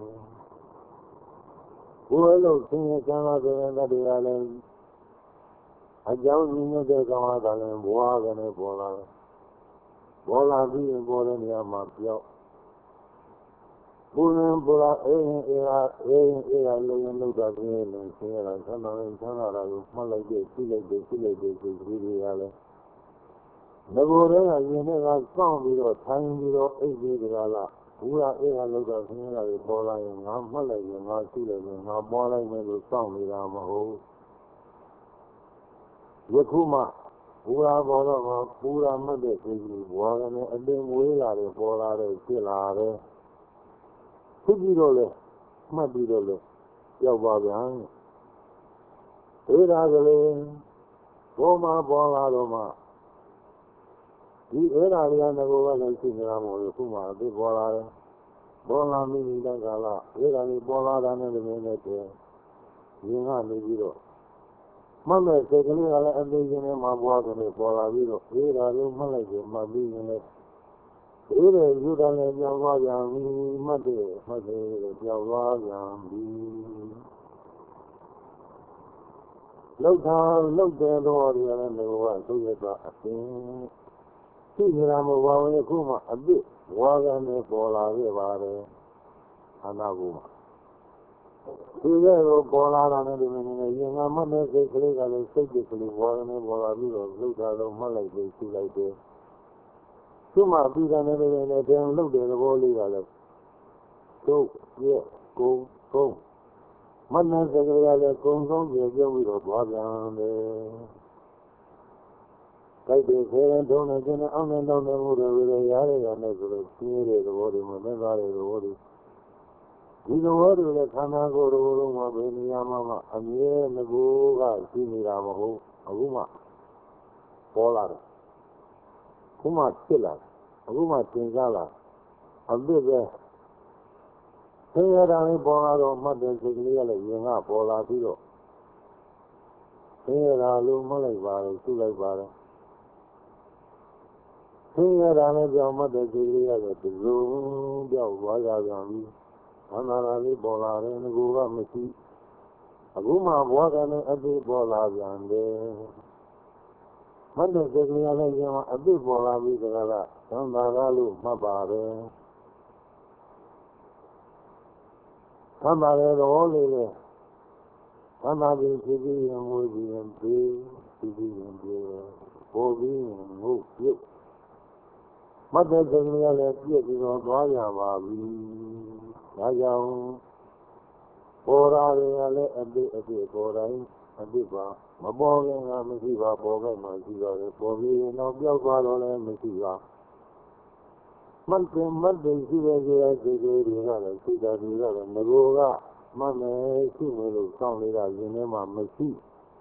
ဘုရားလို့ဆင်းရဲချမ်းသာတဲ့တရားလည်းအကြောင်းရင်းတဲ့ကောင်ကလည်းဘွားကနေပေါ်လာပြီးရင်ပေါ်တဲ့နေရာမှာပြောက်ဘုရားအေးလုံးလုံးတာပြင်းလို့ဆင်းရဲတာဆန္ဒနဲ့ဆန္ဒတာကိုမှတ်လိုက်တဲ့ရှိလိုက်တဲ့ဆိုပြီးရလဲငကိုယ်ကရင်ထဲကစောင့်ပြီးတော့ထိုင်ပြီးတော့အိပ်ပြီးကြလားဘုရားအေးလောက်တာဆင်းရဲတာကိုပေါ်လာရင်ငါမှတ်လိုက်ရင်ငါရှိလိုက်ရင်ငါပွားလိုက်မယ်လို့စောင့်နေတာမဟုတ်ယခုမှဘုရားပေါ်တော့ဘုရားမှတ်တဲ့စိတ်ကြီးဘွားကနေအတင်းမွေးလာတယ်ပေါ်လာတယ်ဖြစ်လာတယ်ဖြစ်ပြီးတော့လေမှတ်ပြီးတော့လေရောက်ပါဗျာဒါကလေး Boma Bola Roma. The area never went to Namo Kuma, the Bola. Bola Mini Dangala, Irani Bola than the minute. You know, the Mama said, "I am in my water for a little. Here are you, Malaysia, my business. Here you don't have your water, mother, your water. Look down, look there, Lord, and the one to get a thing. See, I'm a woman, Kuma, a bit, water and for a river, and a woman. Together, Bola and the young mother, they click and physically warn and look at the Malaysia, see like this. Suma, be the name and then look at the whole so, yeah, go. Mother, they come, they go with a brother. Like they say, and don't again, and don't know the area, and the spirit, the water, the water. You know what? The Kanago, Yamama, and yeah, the Goga, Similamo, Aguma, Polar, Kuma Chilla, Aguma Tingala, a bit Sayadani Polar, Mother Signial, Yanga, Polar Tiro. Sayadalu Malay Bar, Sulay Bar. Sayadani, Mother Signial, the room, the Wagami. Anarali Bola and Gura Messi. Aguma Wagan a big Bola Yande. Monday said me a big Bola with the Gala, Sandaralu, Mabare. Sandare only. Sandari TV and Woody and Bay, TV and Bay, Bobby and Hope. Mother said me a little Babi. Raja, Ora, a bit, Ora, a bit, Mabogan, a Messiva, Bogan, Messiva, Bobby, no Bielba, and Messiva. Monday, she was see that we got in the Goga, Mamma, she will sound it as the name of Messi.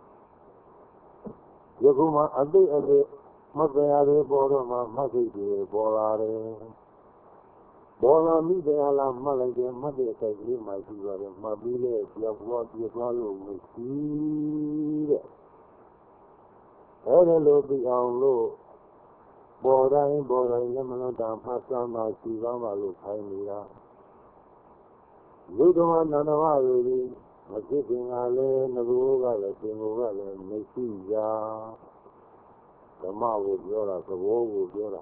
Yaguma, a bit, Mother, Boroma, Massi, Bolare. Bola mi de ala Malaysia, Mother says, my fever, my village, you have what you follow with speed. Hello, be on low. Bora, Yamana, Pasama, Sivama, look, Haimira. Ludoma, Nanava, a sitting ale, Naruga, the Singoga, and Messia. The Ma would Yora, the war would Yora.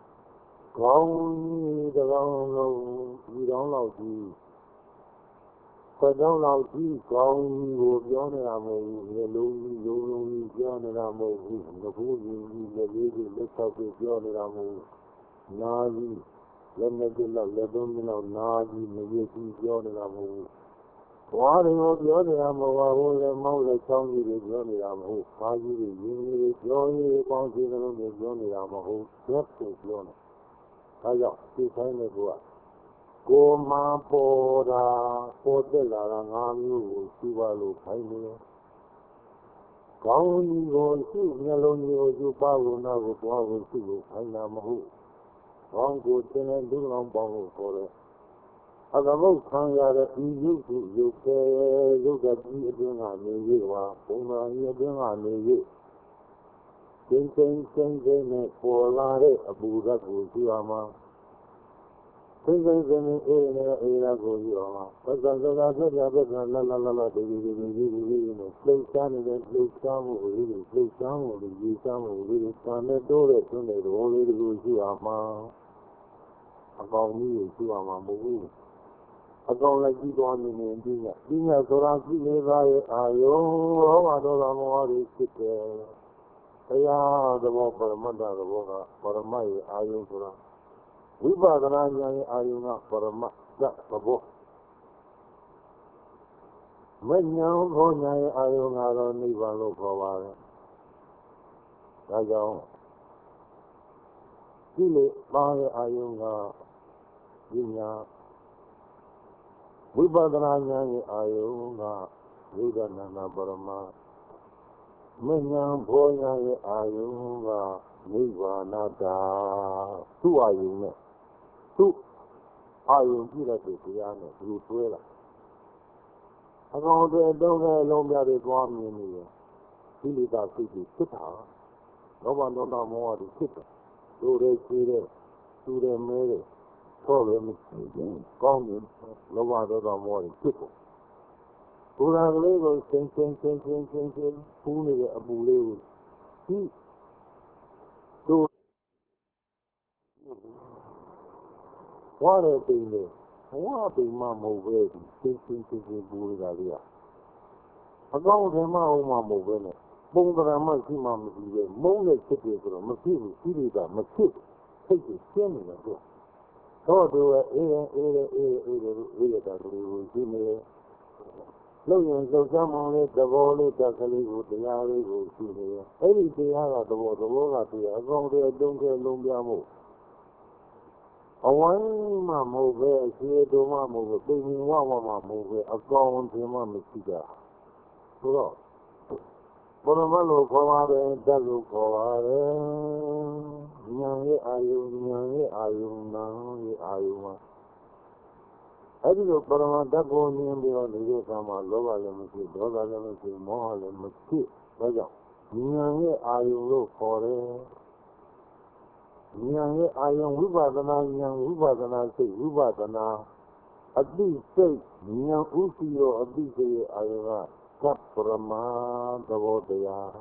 Gong, the long, you don't know you. But don't know you, Gong, you will be on it, I'm you on it, I'm the food, the lady, let's have it, on it, I'm Nazi, let me let them know, Nazi, maybe she's on it, I'm What is the other, I'm all the mouth, the tongue, the journey, I'm who, Kazi, the journey, the consider the journey, I'm a who, just the journey. Hello, this time it was. Go ma pora, Potella, Namu, Sivalu, Kaimia. Kauni go, Meloni, you power now, Power, Sivu, Kainamahu. One good thing and do long bongo for it. As a most Kanga, you look at me, bring on me, you are, bring on me. Sing, for Lare, a Buddha, Guyama. Sing, Era, Guyama. But the la, play Canada, play some, really, Canada, only the Guyama. About me, Guyama, about like you go on in India. India, so I see I don't know what is it. Aya the walk for a mother, the walker for a my ayuna. We bought an ayuna for a mat, that's a book. When you go near ayuna, don't leave a look for a while. Chile, my ayuna, Vina. We bought an ayuna, Yudanana Burma. မဉ္ဇဉ်ဘောညာရဲ့အာယုကနိဗ္ဗာနတာသူ့အာယုနဲ့သူ့အာယုပြည့်တဲ့တရားနဲ့ဒီတွဲလာအကောင်တွေအတုံးနဲ့လုံးပြတွေသွားမြင်နေရင်ဒီလိတာစိတ်ကြီးဖြစ်တာလောဘဒေါသမောဟတွေဖြစ်တယ်တို့တွေခြေတဲ့သူတွေမဲတဲ့သောပဲမရှိဘူးကောင်းတယ်လောဘဒေါသမောဟတွေဖြစ်တယ်ဘုရားကလေးကိုချင်းပူနေတဲ့အပူလေးကိုဒီတို့ဝါတဲ့ပိန်လေဝါပိန်မှမဟုတ်ပဲချင်းပူနေတာလေးအကောင်းထင်မှအောင်မှမဟုတ်ပဲနဲ့ပုံတရာမှရှိမှမရှိပဲမုန်းနဲ့ဖြစ်တယ်ဆိုတော့မဖြစ်ဘူးရှိလိမ့်တာမဖြစ်စိတ်ကိုရှင်းနေတယ်တော့တို့ရဲ့အေးတာကလေးကိုရှင်းနေလို့ရင်သုတ်ဆမ်းမောင်လေးသဘောလေးတက်ကလေးကိုတရားလေးကိုရှင်းနေအဲ့ဒီတရားကသဘောကတရားအကောင်းတွေအတုံးထဲလုံးပြမှုအဝမ်းမှမဟုတ်ပဲအရှိတော်မှမဟုတ်ပဲပိန်ဝမှမဟုတ်ပဲအကောင်ထင်မှမရှိတာဆိုတော့ဘုရားမလို့ခေါ်ပါတယ်တတ်လို့ခေါ်ပါတယ်ဉာဏ်ရဲ့အာယုနာရဲ့အာယုမှာအဲ့ဒီလိုပရမတ္တကိုမြင်ပြီးတော့ဒီကမှာလောဘလည်းမရှိဒေါသလည်းမရှိမောဟလည်းမရှိဒါကြောင့်ဉာဏ်ရဲ့အာယုလို့ခေါ်တယ်ဉာဏ်ရဲ့အာယုဝိပဿနာဉာဏ်ဝိပဿနာစိတ်ဝိပဿနာအတိစိတ်ဉာဏ်ဥစီရောအတိစိတ်ရဲ့အာယုကသဗ္ဗရမသဘောတရား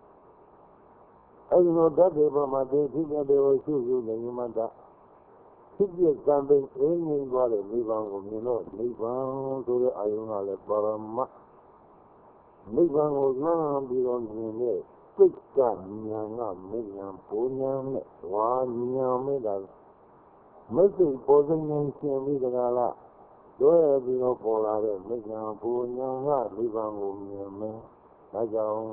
အဲဒီလိုတတ်တယ်ပရမတ္တိဖြစ်တဲ့ကိုရှုနေမှတဖြစ်ပြကံပင်အင်းငင်းသွားတဲ့နိဗ္ဗာန်ကိုမြင်တော့နိဗ္ဗာန်ဆိုတဲ့အာယုကလည်းပရမနိဗ္ဗာန်ကိုနားပြီးတော့မြင်တဲ့စိတ်ကဉာဏ်ကမဉာဏ်ပူဉာဏ်နဲ့ဝါဉာဏ်မဲ့တာမစိတ်ပေါ်စိတ်ဉာဏ်ရှင်ပြီးတကားလားတွဲပြီးတော့ပေါ်လာတဲ့မဉာဏ်ပူဉာဏ်ကနိဗ္ဗာန်ကိုမြင်မယ်ဒါကြောင့်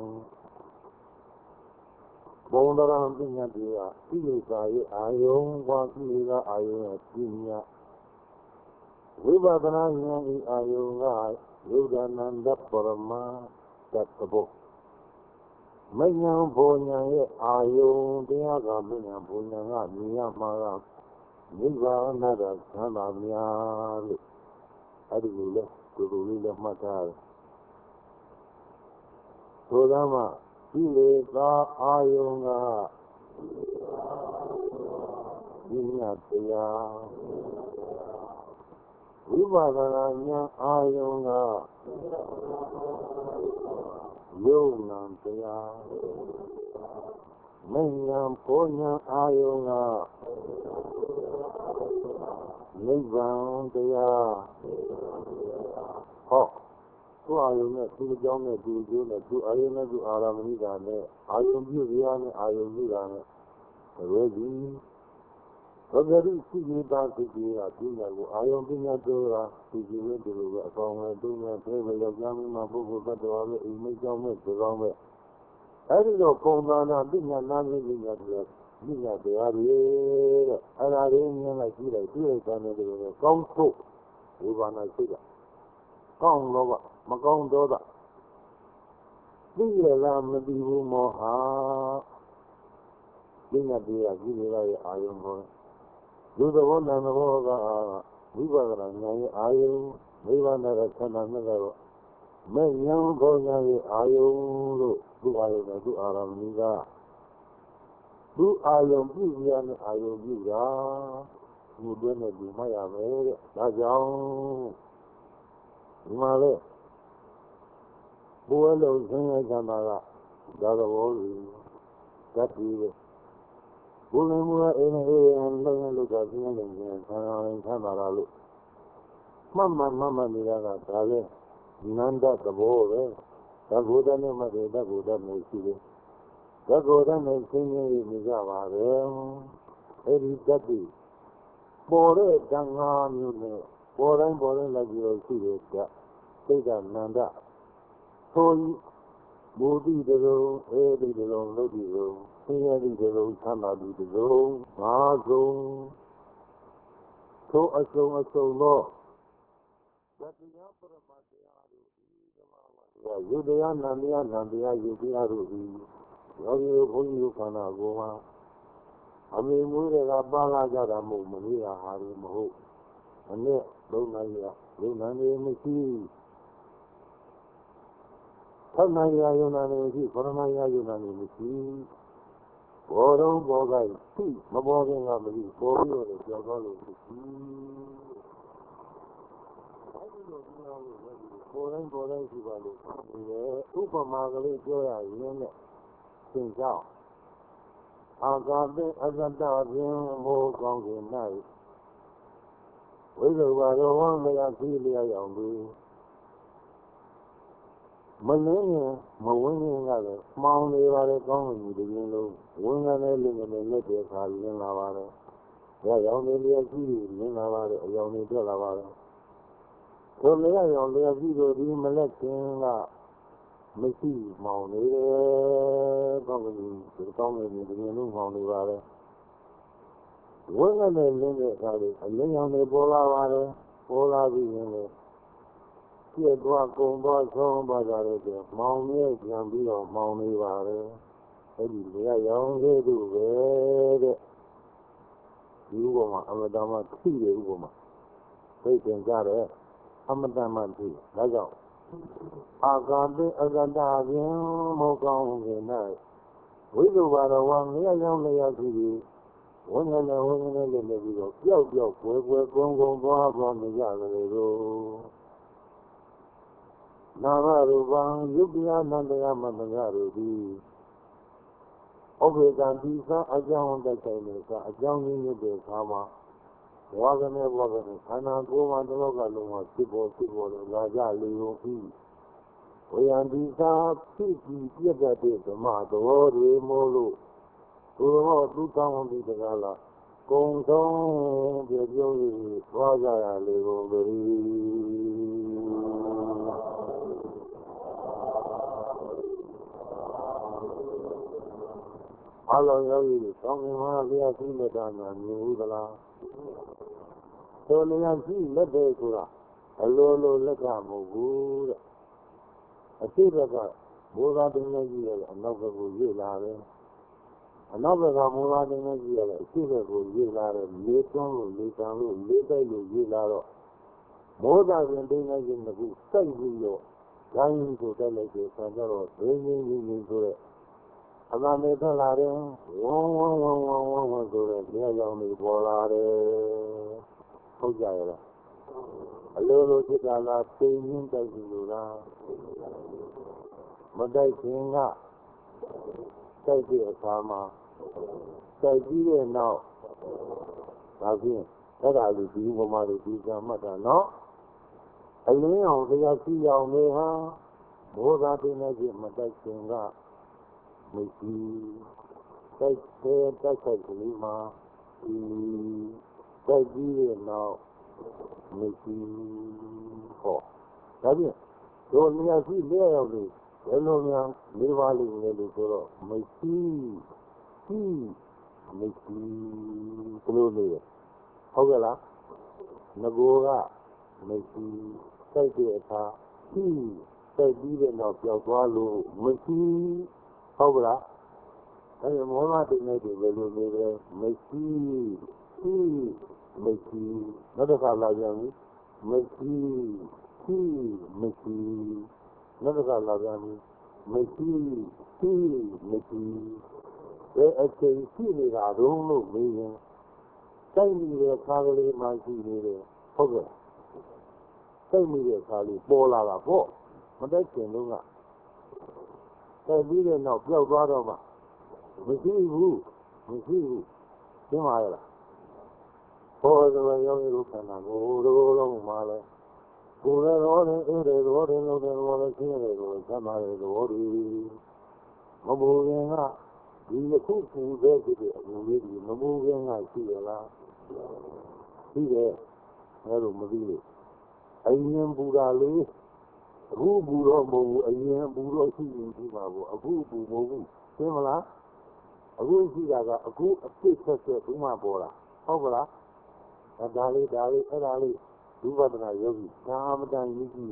ဘုံတော်ပညာတရားဤလိုသာရဲ့အာယုံဝါကိလေသာအာယုံရဲ့ပညာဝိပဿနာဉာဏ်ဤအာယုံကယုဒ္ဓနန္ဒပရမတတ္တဘုမဉ္ဇဉ်ဘောညာရဲ့အာယုံတရားကမဉ္ဇဉ်ဘောညာကမြင်ရမှာကနိဗ္ဗာန်နဲ့သံသာများလို့အဲ့ဒီလိုလဲဒီလိုလေးလည်းမှတ်ထားတယ်ဆိုသားမှာဒီလေသာအာယုံကဒီမြတ်တရားဝိပဿနာဉာဏ်အာယုံကယုံနာတရားမဉ္ဇဉ်ဘောညာအာယုံကနိဗ္ဗာန်တရားဟောသူ့အာယုံနဲ့သူ့အကြောင်းနဲ့သူ့အကျိုးနဲ့သူ့အာယုံနဲ့သူ့အာရမဏိတာနဲ့အာယုံပြုရနဲ့အာယုံပြုတာနဲ့ရွယ်ကြီးဘဂရိရှိနေတာသိကြီးကဒီညာကိုအာယုံပညာတော်တာဒီကြီးနဲ့ဒီလိုပဲအကောင်နဲ့သူ့နဲ့ပြေပဲယောက်ျားမင်းမပုဂ္ဂိုလ်သတ္တဝါပဲအိမ်မိတ်ကြောင့်ပဲဒီကောင်းပဲအဲ့ဒီတော့ပုံသဏ္ဍာန်ပညာနာမည်ပညာတွေပညာတရားတွေတဲ့အဲ့ဒါလေးမြင်လိုက်ကြည့်လိုက်ကြည့်လိုက်တဲ့ဒီလိုပဲကောင်းထုတ်ဝိပါဏစိတ်ကကောင်းလောဘမကောင်းဒေါသသိရလားမသိဘူးမောဟပညာတရားကြီးတွေရဲ့အာယုံပေါ်လူသဘောနာသဘောကဝိပဿနာဉာဏ်ရဲ့အာယုံနိဗ္ဗာန်ရဲ့ဆန္ဒနဲ့တော့မဲ့ဉာဏ်ဘောဉာဏ်ရဲ့အာယုံလို့သူ့အာယုံနဲ့သူ့အာရမဏိကသူ့အာယုံပြုရတဲ့အာယုံပြုတာဒီတွင်းနဲ့ဒီမှရမယ်တဲ့ဒါကြောင့်ဒီမှာလေဘုရားလုံးဆင်းရဲချမ်းသာကဒါသဘောကြီးတတ်ပြီးပဲဘုရင်မူအိမ်နဲ့လုံးလောက်တာပြင်းနေတယ်ဆန္ဒရင်ဆန္ဒလာလို့မှတ်နေတာကဒါလေနန္ဒသဘောပဲသဘုဒ္ဓနဲ့မှတ်တယ်သဘုဒ္ဓနဲ့ရှိတယ်သဘုဒ္ဓနဲ့ဆင်းရဲနေကြပါပဲအဲ့ဒီတတ်ပြီးပေါ်တဲ့တန်ခါမျိုးနဲ့ပေါ်တိုင်းလိုက်ပြီးတော့ရှိတယ်ကသိက္ခာနန္ဒဆိုဘူတိတလုံးအေဒီတလုံးလုတ်ဒီတလုံးဆင်းရဲဒီတလုံးသမ်းပါဒီတလုံးငါးဆုံးထိုအစုံသောတရားပရမတရားတို့ဒီဓမ္မဝယုတ်တရားနံတရားနံတရားယုတ်တရားတို့သည်ယောဂီတို့ဘုန်းကြီးတို့ခန္ဓာကိုယ်မှာအမေမွေးတွေကပါလာကြတာမဟုတ်မလို့ရဟာတွေမဟုတ်အနဲ့လုံနိုင်ရလုံနိုင်နေမရှိသတ်နိုင်ရယုံနာနေမရှိခရဏရယုံနာနေမရှိဘောတော်ဘောကသိမပေါ်ခင်ကမသိပေါ်ပြီးတော့ကြောက်တော့လို့မရှိအဲဒီလိုပြောလို့ပေါ်တိုင်းရှိပါလို့ဒီဥပမာကလေးပြောရရင်နဲ့သင်ကြောင်းအာကာသေအဇတ္တဖြင့်မောကောင်းခြင်း၌ဝိဇ္ဇာရောဝမယသိလျက်အောင်ပြီးမလင်းရင်မဝင်ရင်ကလည်းမှောင်နေပါလေကောင်းမှုတည်းလုံးဝင်ရတဲ့လူငယ်လက်တွေခါလင်းလာပါတယ်။ရောင်နေလျက်ရှိလင်းလာပါတယ်အယောင်တွေတက်လာပါတယ်။ကိုယ်လည်းရောင်လျက်ရှိလို့ဒီမလက်ချင်းကမရှိမှောင်နေတယ်ကောင်းမှုဒီကောင်းမှုတည်းလုံးမှောင်နေပါတယ်။ဝင်ရတဲ့လင်းတဲ့ခါလေးအလင်းရောင်တွေပေါ်လာပါတယ်ပေါ်လာပြီးရင်လည်းပြည့်သွားကုန်သွားဆုံးသွားကြတဲ့မောင်မြဲပြန်ပြီးတော့မောင်နေပါတယ်အဲ့ဒီလေရောင်လေးတို့ပဲတဲ့ဒီဥပမာအမတမသိတဲ့ဥပမာသိသင်ကြတဲ့အမတမသိဒါကြောင့်အာကာသေအဇတ္တဖြင့်မောကောင်းခြင်း၌ဝိသုဘာတော်ဝါလျက်ရောင်လျက်ရှိပြီးဝင်နေလည်းပြီးတော့ပျောက်ကွယ်ကုန်းသွားနေကြတယ်လို့နာမရူပံယုတ်တရားနန္တရားမန္တရားတို့သည်ဥပေက္ခတိသာအကြောင်းတက်ဆိုင်နေကအကြောင်းရင်းတဲ့ခါမှာဘဝကနေခန္ဓာကိုယ်မှာတလောကလုံးမှာဖြစ်ပေါ်လို့လာကြလေကုန်၏ဝေယံတိသာဖြစ်ပြီးပြတ်တဲ့ဓမ္မတော်တွေမို့လို့သူတော်သူကောင်းပြီးတကားလားကုံဆုံးပြပြုံးပြီးသွားကြရလေကုန်ပြီအလောယောဂီတွေကောင်းကင်မှာဘုရားရှိလက်တာများမြင်ဘူးသလားဆိုလျက်ရှိလက်တယ်ဆိုတာအလိုလက်ကမဟုတ်ဘူးတဲ့အရှိဘက်ကဘုရားတင်နေကြီးရဲ့အနောက်ဘက်ကိုရွေ့လာတယ်အနောက်ဘက်ကဘုရားတင်နေကြီးရဲ့အရှိဘက်ကိုရွေ့လာတယ်လေသွန်းလို့လေကံလို့လေတိုက်လို့ရွေ့လာတော့ဘောဓရင်တင်နေကြီးကစိုက်ပြီးတော့ဂိုင်းကိုတက်လိုက်တဲ့ဆံကြတော့ဒင်းဆိုတဲ့အမှန်နဲ့ထွက်လာတယ်ဝုန်းဆိုတဲ့နေရာကြောင်တွေပေါ်လာတယ်ဟုတ်ကြရဲ့လားအလိုဖြစ်တာလားသိရင်းတိုက်ပြီလို့လားမတိုက်ခင်ကတိုက်တဲ့အခါမှာတိုက်ပြီးတဲ့နောက်ဒါဖြင့်အဲ့ဒါလူဒီဘုမာတွေဒီကမှတ်တာနော်အလင်းအောင်တရားရှိအောင်လေဟာဘုရားတင်နေခြင်းမတိုက်ခင်ကမရှိတိုက်ကလေးမှာတိုက်ပြီးတဲ့နောက်မရှိဟောဒါဖြင့်တို့နေရာရှိလျက်ရောက်လို့ဘယ်လိုများလေးပါးလေးလဲလို့ဆိုတော့မရှိဘယ်လိုလဲဟုတ်ကဲ့လားငကိုကမရှိတိုက်တဲ့အခါတိုက်ပြီးတဲ့နောက်ပြောက်သွားလို့မရှိဟုတ်ကလားအဲဒီမောဟတိနေတယ်ဘယ်လိုလဲမရှိနောက်တစ်ခါလာပြန်ပြီမရှိနောက်တစ်ခါလာပြန်ပြီမရှိဘယ်အချိန်ရှိနေတာတုံးလို့မေးရင်တိုက်မိတဲ့ခါကလေးမှရှိနေတယ်ဟုတ်ကဲ့တိုက်မိတဲ့ခါလေးပေါ်လာတာပေါ့မတိုက်ခင်တုန်းကတိုက်ပြီးတဲ့နောက်ပြောက်သွားတော့မှမရှိဘူးသိမှာရလားဘောဇဝယောဂီတို့ခန္ဓာကိုယ်တို့လုံးမှာလဲကိုယ်လည်းရောတယ်အေးတယ်ရောတယ်လို့တယ်ရောလည်းရှင်းတယ်လို့သတ်မှတ်တယ်ရောဒီမဘူရင်ကဒီခုပူတဲ့ဖြစ်တဲ့အမှုလေးဒီမဘူရင်ကရှိရလားရှိတယ်အဲ့လိုမသိလို့အရင်ပူတာလေးအခုပူတော့မဟုတ်ဘူးအရင်ပူတော့ရှိရင်ဒီမှာပေါ့အခုပူမဟုတ်ဘူးရှင်းမလားအခုရှိတာကအခုအဖြစ်ဆက်ဒီမှာပေါ်လာဟုတ်ကလားဒါလေးအဲ့ဒါလေးဝိပဿနာယောဂီသာမတန်ကြီးကြီးရဲ့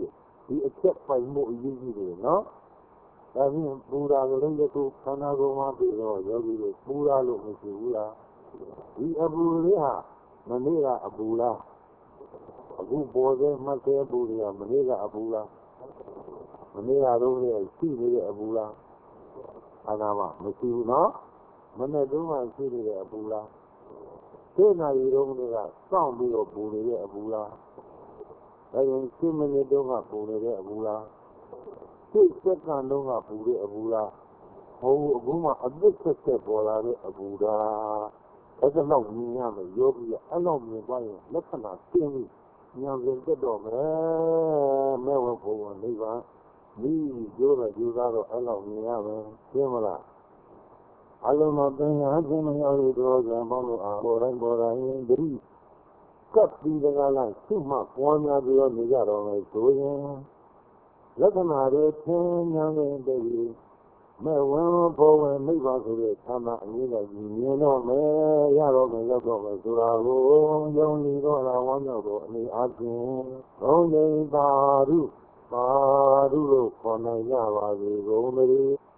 ဒီအချက်ပိုင်မှုအရေးကြီးတယ်နော်ဒါဖြင့်ပူတာကလေးတစ်ခုခန္ဓာကိုယ်မှာပြီးတော့ယောဂီတွေပူရလို့မရှိဘူးလားဒီအပူလေးဟာမနေ့ကအပူလားအခုပေါ်သေးမှတ်သေးပူတွေကမနေ့ကအပူလားမနေ့ကတော့ရှိနေတဲ့အပူလားအာနာမရှိဘူးနော်မနေ့တုန်းကရှိနေတဲ့အပူလားသိနာရီတုန်းကစောင့်ပြီးတော့ပူနေတဲ့အပူလားဒါရင်7မိနစ်တုန်းကပူနေတဲ့အပူလား7စက္ကန့်တုန်းကပူတဲ့အပူလားဟိုအခုမှအသစ်ဆက်ပေါ်လာတဲ့အပူလားအဲ့ဒါတော့မြင်ရမယ်ယောဂီကအဲ့လိုမြင်သွားရင်လက္ခဏာသိပြီးဉာဏ်ရှင်တက်တော့မယ်မဲ့ဝဖို့ဝနိဗ္ဗာန်ဒီကျိုးတော့ကျိုးသားတော့အဲ့လိုမြင်ရမယ်ရှင်းမလားအလုံးစုံသင်္ခါသိမရောက်ရတော့ဇံပေါင်းလို့အာဘောတိုင်းဘောတိုင်းတတိကပ်ပြီးတကားလားရှိမှပွားများပြီးတော့နေကြတော့မယ်ဆိုရင်လက္ခဏာတွေသင်ဉာဏ်ရှင်တက်ပြီးမဲ့ဝင်ဖို့ဝင်နိဗ္ဗာန်ဆိုတဲ့သမာအရေးနဲ့မြင်တော့မယ်ရတော့မယ်ရောက်တော့မယ်ဆိုတာကိုယုံကြည်တော့လာဝမ်းမြောက်တော့အနေအားဖြင့်ဘုံနေပါရုလို့ခေါ်နိုင်ကြပါစေကုန်သတည်း